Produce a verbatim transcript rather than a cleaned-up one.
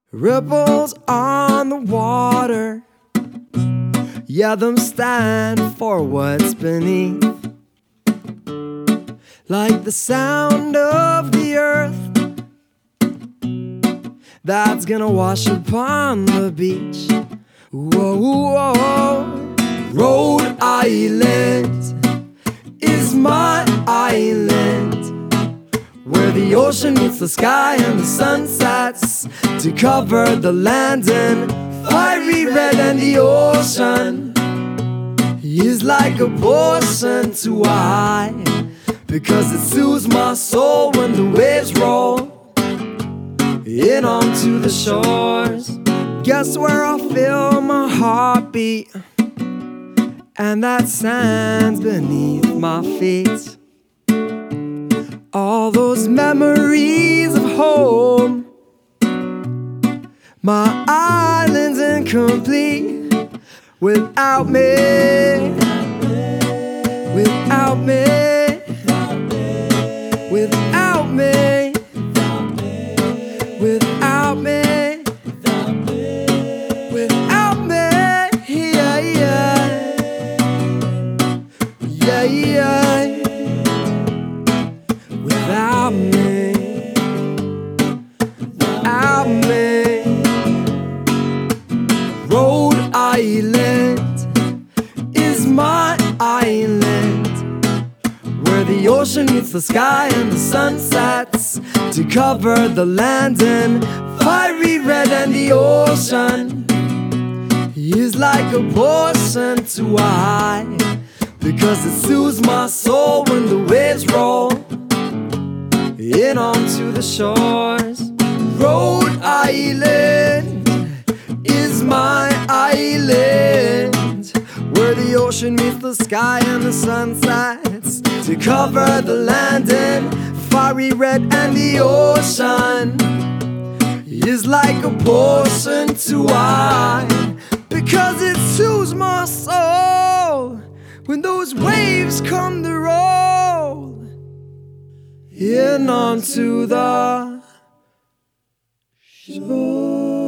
Ripples on the water, yeah, them stand for what's beneath. Like the sound of the earth that's gonna wash upon the beach. Whoa, whoa, Rhode Island is my island, where the ocean meets the sky and the sun sets to cover the land in fiery red. And the ocean is like a portion to I, because it soothes my soul when the waves roll in onto the shores. Guess where I feel my heartbeat, and that sand's beneath my feet. All those memories of home, my island's incomplete without me, without me, without me, without me, without me, yeah, yeah, yeah, yeah. Without me, without me. Rhode Island is my island, where the ocean meets the sky and the sun sets to cover the land in fiery red. And the ocean is like a portion to I, because it soothes my soul when the waves roll in onto the shores. Rhode Island is my island, where the ocean meets the sky and the sun sets to cover the land in fiery red. And the ocean is like a portion to I, because it soothes my soul when those waves come to roll in onto the shore.